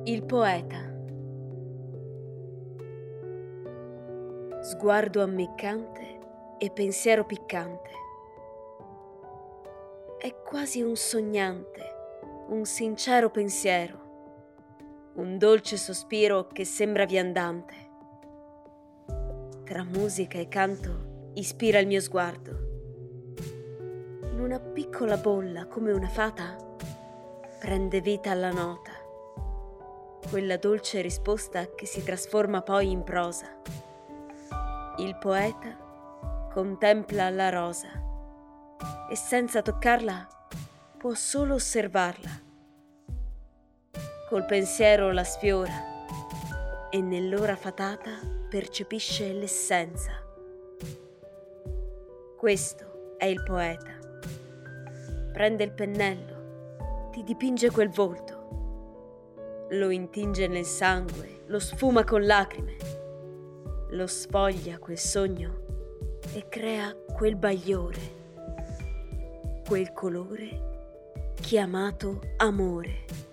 Il poeta. Sguardo ammiccante e pensiero piccante. È quasi un sognante, un sincero pensiero, un dolce sospiro che sembra viandante. Tra musica e canto ispira il mio sguardo. In una piccola bolla, come una fata, prende vita alla nota. Quella dolce risposta che si trasforma poi in prosa. Il poeta contempla la rosa e senza toccarla può solo osservarla. Col pensiero la sfiora e nell'ora fatata percepisce l'essenza. Questo è il poeta. Prende il pennello, ti dipinge quel volto. Lo intinge nel sangue, lo sfuma con lacrime, lo sfoglia quel sogno e crea quel bagliore, quel colore chiamato amore.